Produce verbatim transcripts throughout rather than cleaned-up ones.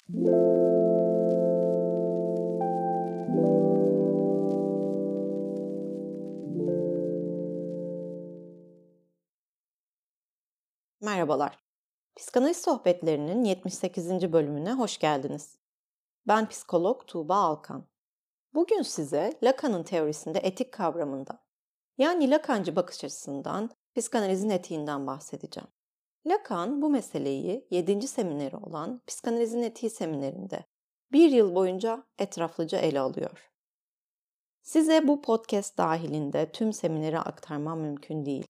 Merhabalar. Psikanaliz sohbetlerinin yetmiş sekizinci bölümüne hoş geldiniz. Ben psikolog Tuğba Alkan. Bugün size Lacan'ın teorisinde etik kavramında, yani Lacancı bakış açısından psikanalizin etiğinden bahsedeceğim. Lacan bu meseleyi yedinci semineri olan Psikanalizin Etiği seminerinde bir yıl boyunca etraflıca ele alıyor. Size bu podcast dahilinde tüm semineri aktarmam mümkün değil.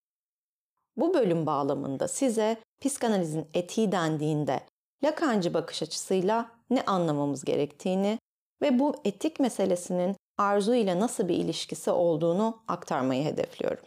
Bu bölüm bağlamında size psikanalizin etiği dendiğinde Lacancı bakış açısıyla ne anlamamız gerektiğini ve bu etik meselesinin arzu ile nasıl bir ilişkisi olduğunu aktarmayı hedefliyorum.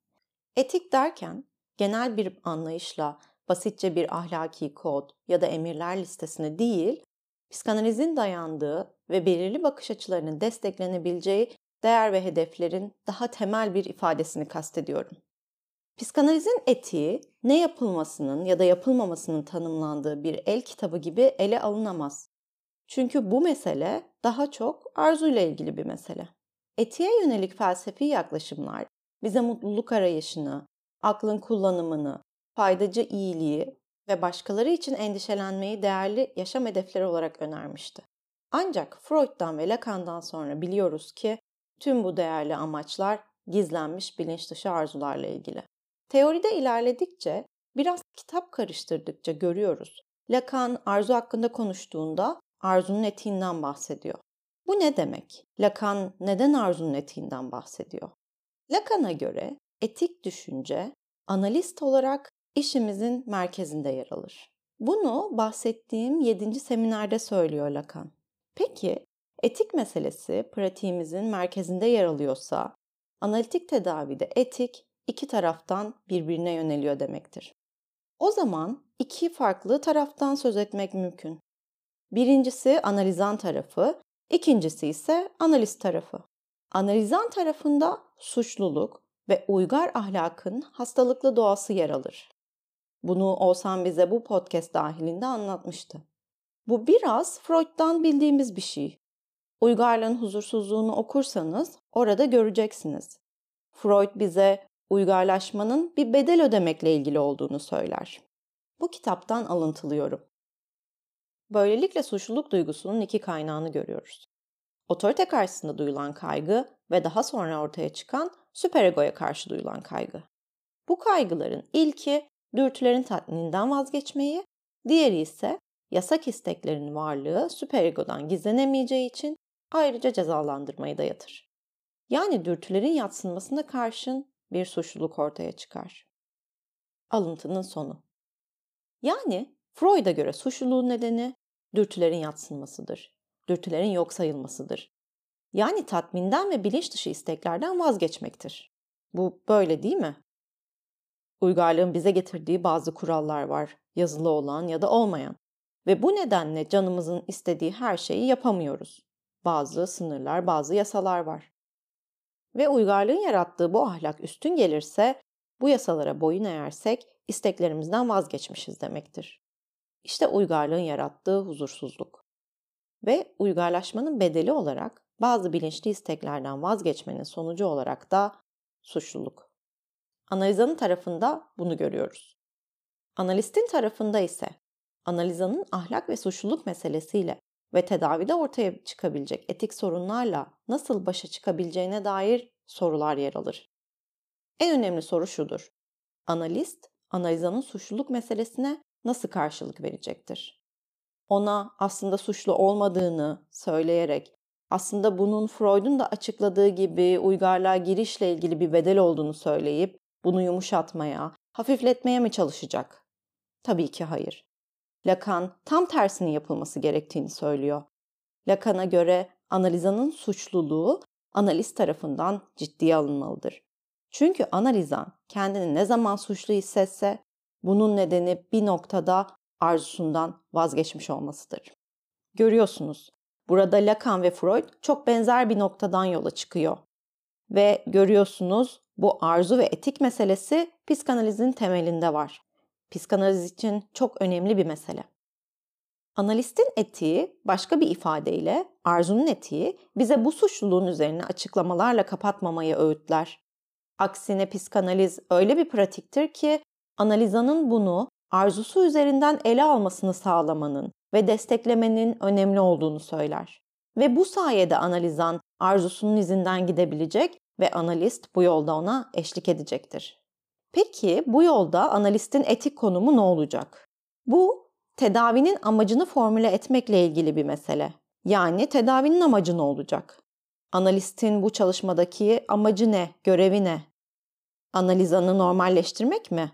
Etik derken genel bir anlayışla basitçe bir ahlaki kod ya da emirler listesini değil, psikanalizin dayandığı ve belirli bakış açılarının desteklenebileceği değer ve hedeflerin daha temel bir ifadesini kastediyorum. Psikanalizin etiği, ne yapılmasının ya da yapılmamasının tanımlandığı bir el kitabı gibi ele alınamaz. Çünkü bu mesele daha çok arzuyla ilgili bir mesele. Etiğe yönelik felsefi yaklaşımlar bize mutluluk arayışını, aklın kullanımını, faydacı iyiliği ve başkaları için endişelenmeyi değerli yaşam hedefleri olarak önermişti. Ancak Freud'dan ve Lacan'dan sonra biliyoruz ki tüm bu değerli amaçlar gizlenmiş bilinç dışı arzularla ilgili. Teoride ilerledikçe, biraz kitap karıştırdıkça görüyoruz. Lacan arzu hakkında konuştuğunda arzunun etiğinden bahsediyor. Bu ne demek? Lacan neden arzunun etiğinden bahsediyor? Lacan'a göre etik düşünce, analist olarak işimizin merkezinde yer alır. Bunu bahsettiğim yedinci seminerde söylüyor Lacan. Peki, etik meselesi pratiğimizin merkezinde yer alıyorsa, analitik tedavide etik iki taraftan birbirine yöneliyor demektir. O zaman iki farklı taraftan söz etmek mümkün. Birincisi analizan tarafı, ikincisi ise analist tarafı. Analizan tarafında suçluluk ve uygar ahlakın hastalıklı doğası yer alır. Bunu Oğuzhan bize bu podcast dahilinde anlatmıştı. Bu biraz Freud'dan bildiğimiz bir şey. Uygarlığın huzursuzluğunu okursanız orada göreceksiniz. Freud bize uygarlaşmanın bir bedel ödemekle ilgili olduğunu söyler. Bu kitaptan alıntılıyorum. Böylelikle suçluluk duygusunun iki kaynağını görüyoruz. Otorite karşısında duyulan kaygı ve daha sonra ortaya çıkan süperegoya karşı duyulan kaygı. Bu kaygıların ilki dürtülerin tatmininden vazgeçmeyi, diğeri ise yasak isteklerin varlığı süperegodan gizlenemeyeceği için ayrıca cezalandırmayı dayatır. Yani dürtülerin yadsınmasına karşın bir suçluluk ortaya çıkar. Alıntının sonu. Yani Freud'a göre suçluluğun nedeni dürtülerin yadsınmasıdır. Dürtülerin yok sayılmasıdır. Yani tatminden ve bilinç dışı isteklerden vazgeçmektir. Bu böyle değil mi? Uygarlığın bize getirdiği bazı kurallar var, yazılı olan ya da olmayan. Ve bu nedenle canımızın istediği her şeyi yapamıyoruz. Bazı sınırlar, bazı yasalar var. Ve uygarlığın yarattığı bu ahlak üstün gelirse, bu yasalara boyun eğersek isteklerimizden vazgeçmişiz demektir. İşte uygarlığın yarattığı huzursuzluk. Ve uygarlaşmanın bedeli olarak bazı bilinçli isteklerden vazgeçmenin sonucu olarak da suçluluk. Analizanın tarafında bunu görüyoruz. Analistin tarafında ise analizanın ahlak ve suçluluk meselesiyle ve tedavide ortaya çıkabilecek etik sorunlarla nasıl başa çıkabileceğine dair sorular yer alır. En önemli soru şudur. Analist, analizanın suçluluk meselesine nasıl karşılık verecektir? Ona aslında suçlu olmadığını söyleyerek, aslında bunun Freud'un da açıkladığı gibi uygarlığa girişle ilgili bir bedel olduğunu söyleyip bunu yumuşatmaya, hafifletmeye mi çalışacak? Tabii ki hayır. Lacan tam tersinin yapılması gerektiğini söylüyor. Lacan'a göre analizanın suçluluğu analist tarafından ciddiye alınmalıdır. Çünkü analizan kendini ne zaman suçlu hissetse bunun nedeni bir noktada arzusundan vazgeçmiş olmasıdır. Görüyorsunuz, burada Lacan ve Freud çok benzer bir noktadan yola çıkıyor. Ve görüyorsunuz bu arzu ve etik meselesi psikanalizin temelinde var. Psikanaliz için çok önemli bir mesele. Analistin etiği, başka bir ifadeyle arzunun etiği, bize bu suçluluğun üzerine açıklamalarla kapatmamayı öğütler. Aksine psikanaliz öyle bir pratiktir ki analizanın bunu arzusu üzerinden ele almasını sağlamanın ve desteklemenin önemli olduğunu söyler. Ve bu sayede analizan arzusunun izinden gidebilecek ve analist bu yolda ona eşlik edecektir. Peki bu yolda analistin etik konumu ne olacak? Bu tedavinin amacını formüle etmekle ilgili bir mesele. Yani tedavinin amacı ne olacak? Analistin bu çalışmadaki amacı ne, görevi ne? Analizanı normalleştirmek mi?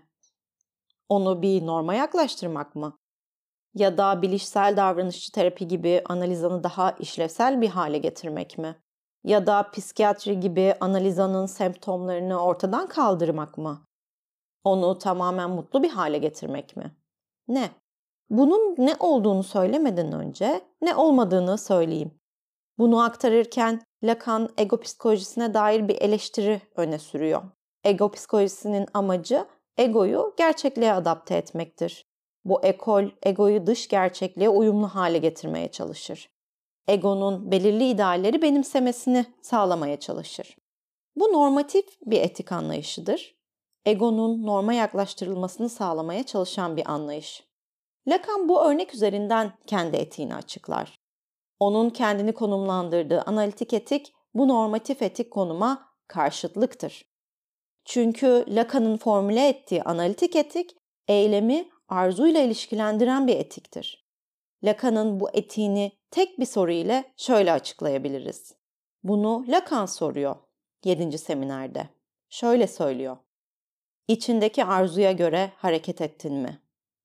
Onu bir norma yaklaştırmak mı? Ya da bilişsel davranışçı terapi gibi analizanı daha işlevsel bir hale getirmek mi? Ya da psikiyatri gibi analizanın semptomlarını ortadan kaldırmak mı? Onu tamamen mutlu bir hale getirmek mi? Ne? Bunun ne olduğunu söylemeden önce ne olmadığını söyleyeyim. Bunu aktarırken Lacan ego psikolojisine dair bir eleştiri öne sürüyor. Ego psikolojisinin amacı egoyu gerçekliğe adapte etmektir. Bu ekol egoyu dış gerçekliğe uyumlu hale getirmeye çalışır. Egonun belirli idealleri benimsemesini sağlamaya çalışır. Bu normatif bir etik anlayışıdır. Egonun norma yaklaştırılmasını sağlamaya çalışan bir anlayış. Lacan bu örnek üzerinden kendi etiğini açıklar. Onun kendini konumlandırdığı analitik etik bu normatif etik konuma karşıtlıktır. Çünkü Lacan'ın formüle ettiği analitik etik, eylemi arzuyla ilişkilendiren bir etiktir. Lacan'ın bu etiğini tek bir soru ile şöyle açıklayabiliriz. Bunu Lacan soruyor yedinci seminerde. Şöyle söylüyor. İçindeki arzuya göre hareket ettin mi?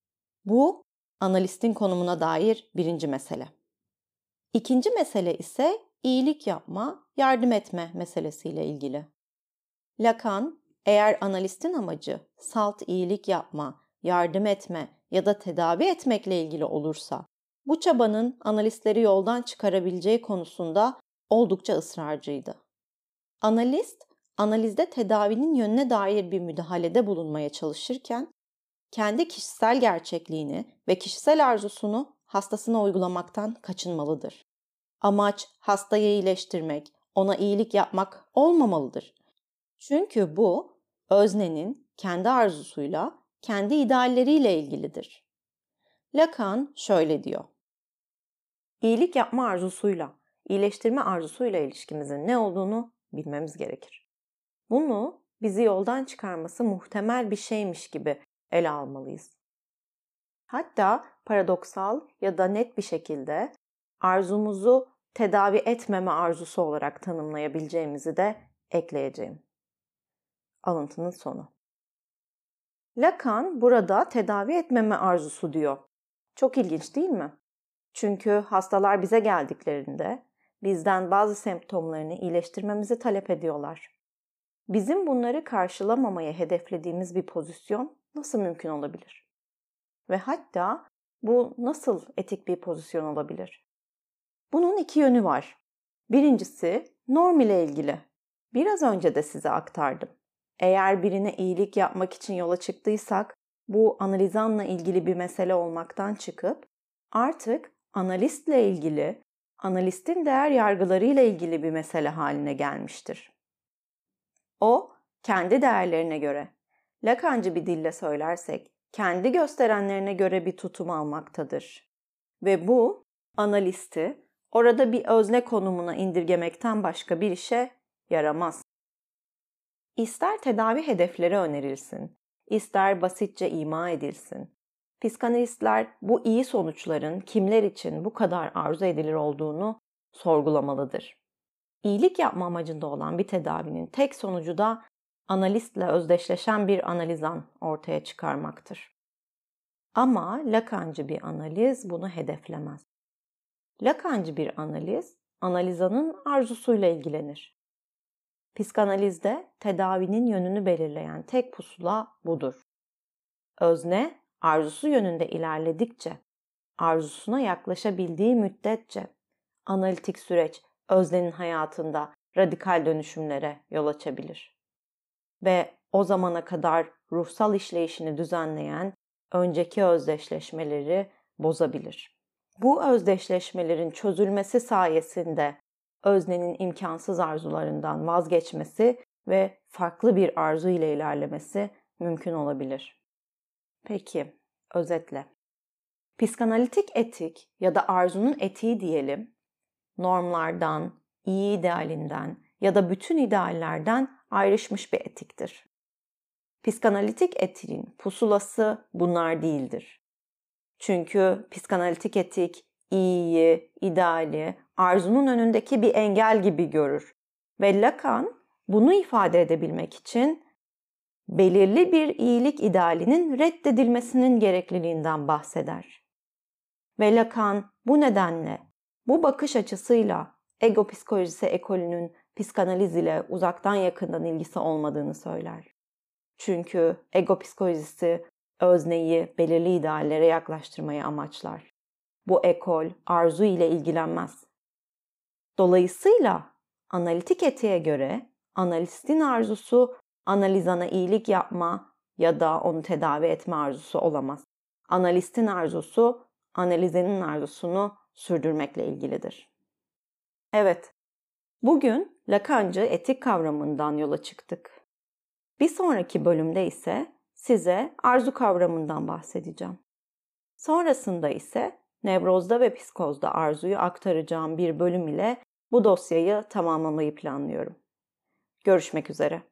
Bu, analistin konumuna dair birinci mesele. İkinci mesele ise iyilik yapma, yardım etme meselesiyle ilgili. Lacan, eğer analistin amacı salt iyilik yapma, yardım etme ya da tedavi etmekle ilgili olursa, bu çabanın analistleri yoldan çıkarabileceği konusunda oldukça ısrarcıydı. Analist, analizde tedavinin yönüne dair bir müdahalede bulunmaya çalışırken, kendi kişisel gerçekliğini ve kişisel arzusunu hastasına uygulamaktan kaçınmalıdır. Amaç hastayı iyileştirmek, ona iyilik yapmak olmamalıdır. Çünkü bu, öznenin kendi arzusuyla, kendi idealleriyle ilgilidir. Lacan şöyle diyor. İyilik yapma arzusuyla, iyileştirme arzusuyla ilişkimizin ne olduğunu bilmemiz gerekir. Bunu bizi yoldan çıkarması muhtemel bir şeymiş gibi ele almalıyız. Hatta paradoksal ya da net bir şekilde arzumuzu tedavi etmeme arzusu olarak tanımlayabileceğimizi de ekleyeceğim. Alıntının sonu. Lacan burada tedavi etmeme arzusu diyor. Çok ilginç değil mi? Çünkü hastalar bize geldiklerinde bizden bazı semptomlarını iyileştirmemizi talep ediyorlar. Bizim bunları karşılamamaya hedeflediğimiz bir pozisyon nasıl mümkün olabilir? Ve hatta bu nasıl etik bir pozisyon olabilir? Bunun iki yönü var. Birincisi norm ile ilgili. Biraz önce de size aktardım. Eğer birine iyilik yapmak için yola çıktıysak, bu analizanla ilgili bir mesele olmaktan çıkıp artık analistle ilgili, analistin değer yargılarıyla ilgili bir mesele haline gelmiştir. O, kendi değerlerine göre, Lacancı bir dille söylersek, kendi gösterenlerine göre bir tutum almaktadır. Ve bu, analisti orada bir özne konumuna indirgemekten başka bir işe yaramaz. İster tedavi hedefleri önerilsin, ister basitçe ima edilsin. Psikanalistler bu iyi sonuçların kimler için bu kadar arzu edilir olduğunu sorgulamalıdır. İyilik yapma amacında olan bir tedavinin tek sonucu da analistle özdeşleşen bir analizan ortaya çıkarmaktır. Ama Lacancı bir analiz bunu hedeflemez. Lacancı bir analiz, analizanın arzusuyla ilgilenir. Psikanalizde tedavinin yönünü belirleyen tek pusula budur. Özne, arzusu yönünde ilerledikçe, arzusuna yaklaşabildiği müddetçe, analitik süreç öznenin hayatında radikal dönüşümlere yol açabilir. Ve o zamana kadar ruhsal işleyişini düzenleyen önceki özdeşleşmeleri bozabilir. Bu özdeşleşmelerin çözülmesi sayesinde öznenin imkansız arzularından vazgeçmesi ve farklı bir arzu ile ilerlemesi mümkün olabilir. Peki, özetle. Psikanalitik etik ya da arzunun etiği diyelim, normlardan, iyi idealinden ya da bütün ideallerden ayrışmış bir etiktir. Psikanalitik etiğin pusulası bunlar değildir. Çünkü psikanalitik etik iyiyi, ideali, arzunun önündeki bir engel gibi görür. Ve Lacan bunu ifade edebilmek için belirli bir iyilik idealinin reddedilmesinin gerekliliğinden bahseder. Ve Lacan bu nedenle bu bakış açısıyla ego psikolojisi ekolünün psikanaliz ile uzaktan yakından ilgisi olmadığını söyler. Çünkü ego psikolojisi özneyi belirli ideallere yaklaştırmayı amaçlar. Bu ekol arzu ile ilgilenmez. Dolayısıyla analitik etiğe göre analistin arzusu analizana iyilik yapma ya da onu tedavi etme arzusu olamaz. Analistin arzusu analizenin arzusunu sürdürmekle ilgilidir. Evet, bugün Lacancı etik kavramından yola çıktık. Bir sonraki bölümde ise size arzu kavramından bahsedeceğim. Sonrasında ise nevrozda ve psikozda arzuyu aktaracağım bir bölüm ile bu dosyayı tamamlamayı planlıyorum. Görüşmek üzere.